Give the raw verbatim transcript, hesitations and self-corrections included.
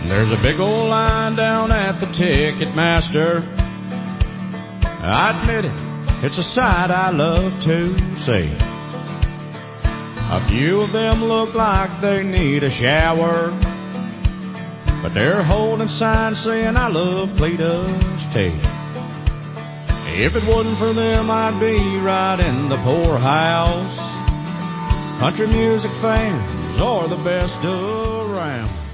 There's a big old line down at the Ticketmaster. I admit it, it's a sight I love to see. A few of them look like they need a shower, but they're holding signs saying I love Cletus T. If it wasn't for them, I'd be right in the poorhouse. Country music fans are the best around.